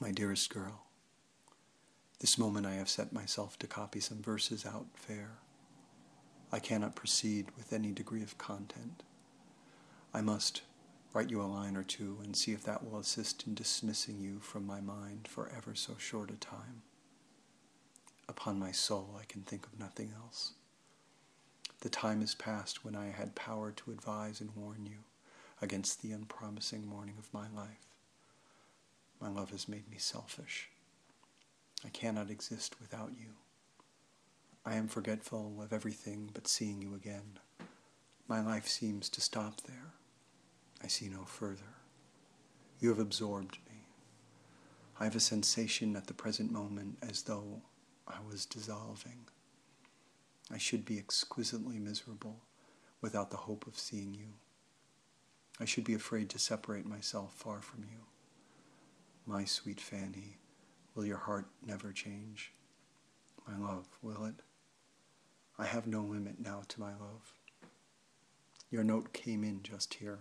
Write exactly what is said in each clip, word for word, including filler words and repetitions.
My dearest girl, this moment I have set myself to copy some verses out fair. I cannot proceed with any degree of content. I must write you a line or two and see if that will assist in dismissing you from my mind for ever so short a time. Upon my soul, I can think of nothing else. The time is past when I had power to advise and warn you against the unpromising morning of my life. My love has made me selfish. I cannot exist without you. I am forgetful of everything but seeing you again. My life seems to stop there. I see no further. You have absorbed me. I have a sensation at the present moment as though I was dissolving. I should be exquisitely miserable without the hope of seeing you. I should be afraid to separate myself far from you. My sweet Fanny, will your heart never change? My love, will it? I have no limit now to my love. Your note came in just here.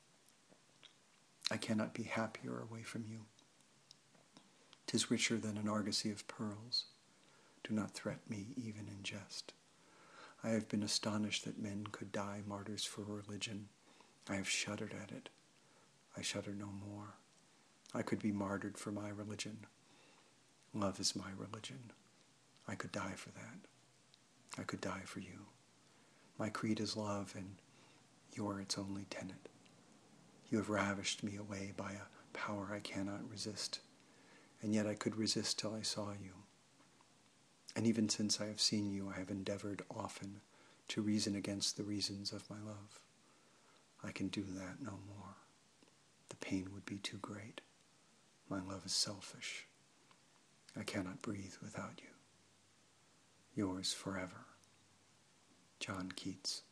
I cannot be happier away from you. 'Tis richer than an argosy of pearls. Do not threat me even in jest. I have been astonished that men could die martyrs for religion. I have shuddered at it. I shudder no more. I could be martyred for my religion. Love is my religion. I could die for that. I could die for you. My creed is love, and you are its only tenet. You have ravished me away by a power I cannot resist, and yet I could resist till I saw you. And even since I have seen you, I have endeavored often to reason against the reasons of my love. I can do that no more. The pain would be too great. My love is selfish. I cannot breathe without you. Yours forever, John Keats.